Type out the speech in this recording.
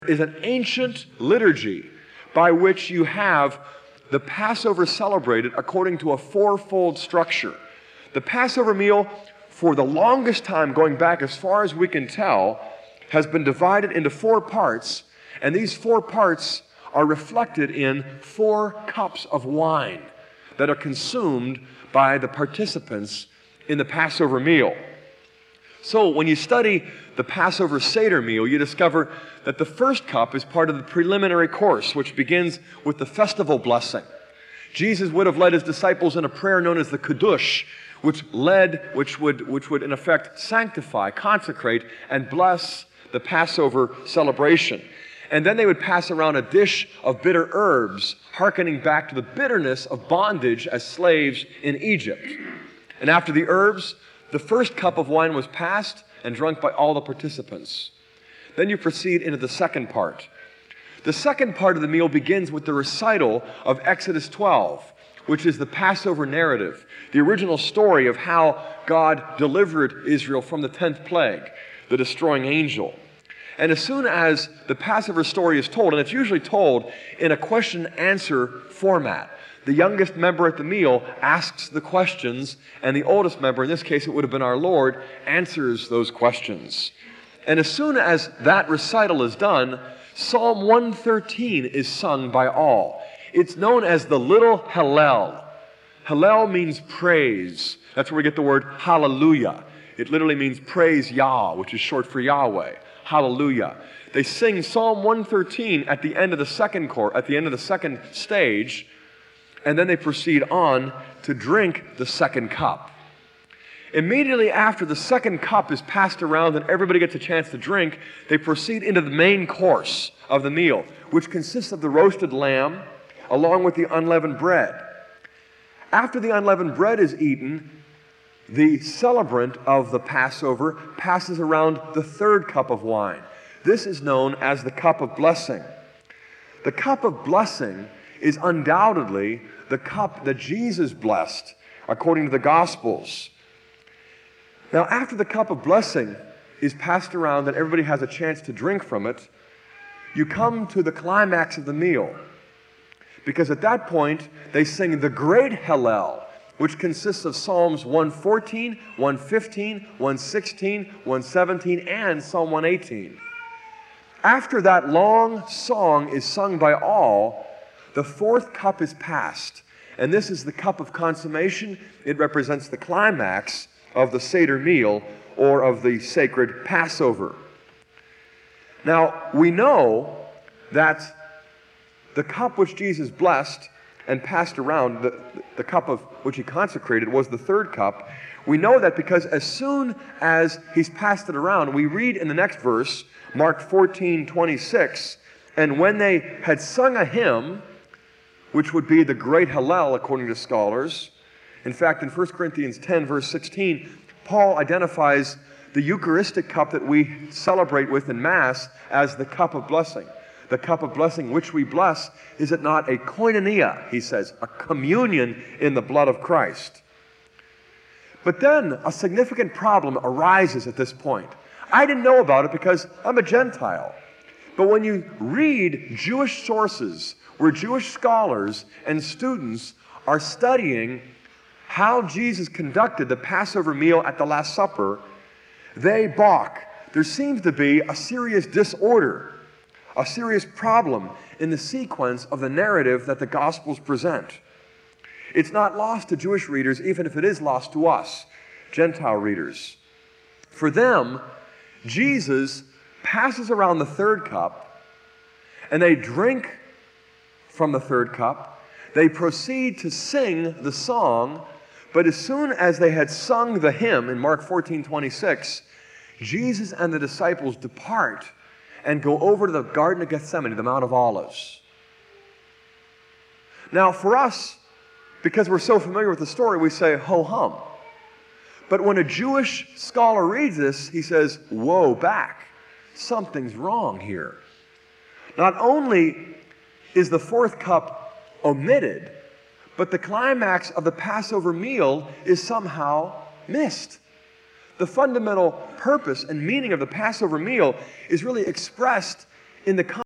is an ancient liturgy by which you have the Passover celebrated according to a fourfold structure. The Passover meal, for the longest time, going back as far as we can tell, has been divided into 4 parts, and these 4 parts are reflected in 4 cups of wine that are consumed by the participants in the Passover meal. So when you study the Passover Seder meal, you discover that the first cup is part of the preliminary course, which begins with the festival blessing. Jesus would have led his disciples in a prayer known as the Kiddush, which would in effect sanctify, consecrate, and bless the Passover celebration. And then they would pass around a dish of bitter herbs, hearkening back to the bitterness of bondage as slaves in Egypt. And after the herbs, the first cup of wine was passed and drunk by all the participants. Then you proceed into the second part. The second part of the meal begins with the recital of Exodus 12, which is the Passover narrative, the original story of how God delivered Israel from the 10th plague, the destroying angel. And as soon as the Passover story is told, and it's usually told in a question-answer format, the youngest member at the meal asks the questions, and the oldest member, in this case it would have been our Lord, answers those questions. And as soon as that recital is done, Psalm 113 is sung by all. It's known as the Little Hallel. Hallel means praise. That's where we get the word hallelujah. It literally means praise Yah, which is short for Yahweh. Hallelujah. They sing Psalm 113 at the end of the second stage, and then they proceed on to drink the second cup. Immediately after the second cup is passed around and everybody gets a chance to drink, they proceed into the main course of the meal, which consists of the roasted lamb along with the unleavened bread. After the unleavened bread is eaten, the celebrant of the Passover passes around the third cup of wine. This is known as the cup of blessing. The cup of blessing is undoubtedly the cup that Jesus blessed, according to the Gospels. Now, after the cup of blessing is passed around and everybody has a chance to drink from it, you come to the climax of the meal. Because at that point, they sing the great Hallel, which consists of Psalms 114, 115, 116, 117, and Psalm 118. After that long song is sung by all, the fourth cup is passed, and this is the cup of consummation. It represents the climax of the Seder meal, or of the sacred Passover. Now, we know that the cup which Jesus blessed and passed around, the cup of which he consecrated, was the third cup. We know that because as soon as he's passed it around, we read in the next verse, Mark 14:26, and when they had sung a hymn, which would be the great Hallel according to scholars. In fact, in 1 Corinthians 10, verse 16, Paul identifies the Eucharistic cup that we celebrate with in Mass as the cup of blessing. The cup of blessing which we bless, is it not a koinonia, he says, a communion in the blood of Christ. But then a significant problem arises at this point. I didn't know about it because I'm a Gentile. But when you read Jewish sources, where Jewish scholars and students are studying how Jesus conducted the Passover meal at the Last Supper, they balk. There seems to be a serious disorder, a serious problem in the sequence of the narrative that the Gospels present. It's not lost to Jewish readers, even if it is lost to us, Gentile readers. For them, Jesus passes around the third cup, and they drink from the third cup. They proceed to sing the song, but as soon as they had sung the hymn in Mark 14:26, Jesus and the disciples depart and go over to the Garden of Gethsemane, the Mount of Olives. Now, for us, because we're so familiar with the story, we say, ho-hum. But when a Jewish scholar reads this, he says, whoa, back. Something's wrong here. Not only is the fourth cup omitted, but the climax of the Passover meal is somehow missed. The fundamental purpose and meaning of the Passover meal is really expressed in the